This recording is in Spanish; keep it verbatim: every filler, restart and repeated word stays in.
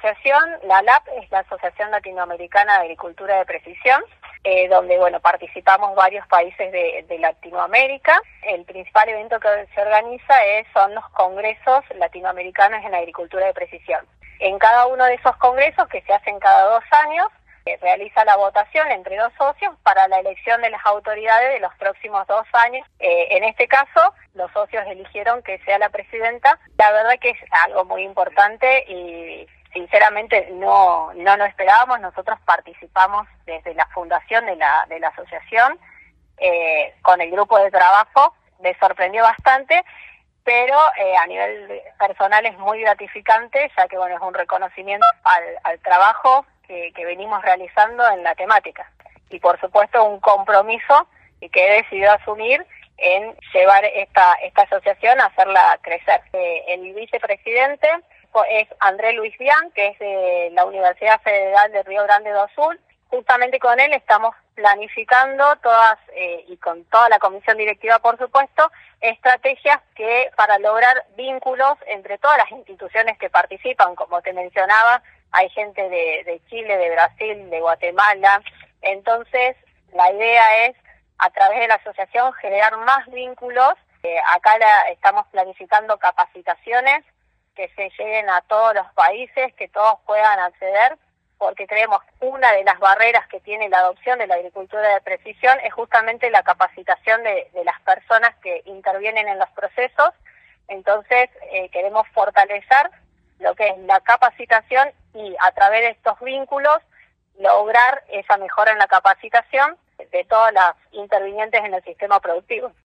asociación, la A L A P, es la Asociación Latinoamericana de Agricultura de Precisión, eh, donde bueno participamos varios países de, de Latinoamérica. El principal evento que se organiza es, son los congresos latinoamericanos en agricultura de precisión. En cada uno de esos congresos, que se hacen cada dos años, se realiza la votación entre los socios para la elección de las autoridades de los próximos dos años. Eh, en este caso, los socios eligieron que sea la presidenta. La verdad que es algo muy importante y sinceramente no no lo esperábamos. Nosotros participamos desde la fundación de la de la asociación eh, con el grupo de trabajo. Me sorprendió bastante, pero eh, a nivel personal es muy gratificante, ya que bueno es un reconocimiento al, al trabajo que, que venimos realizando en la temática. Y por supuesto un compromiso que he decidido asumir en llevar esta esta asociación a hacerla crecer. Eh, el vicepresidente es Andrés Luis Bian, que es de la Universidad Federal de Río Grande do Sul. Justamente con él estamos planificando todas, eh, y con toda la comisión directiva por supuesto, estrategias que para lograr vínculos entre todas las instituciones que participan. Como te mencionaba, hay gente de, de Chile, de Brasil, de Guatemala. Entonces, la idea es, a través de la asociación, generar más vínculos. Eh, acá la, estamos planificando capacitaciones que se lleguen a todos los países, que todos puedan acceder, porque creemos que una de las barreras que tiene la adopción de la agricultura de precisión es justamente la capacitación de, de las personas que intervienen en los procesos. Entonces, eh, queremos fortalecer lo que es la capacitación y a través de estos vínculos lograr esa mejora en la capacitación de todas las intervinientes en el sistema productivo.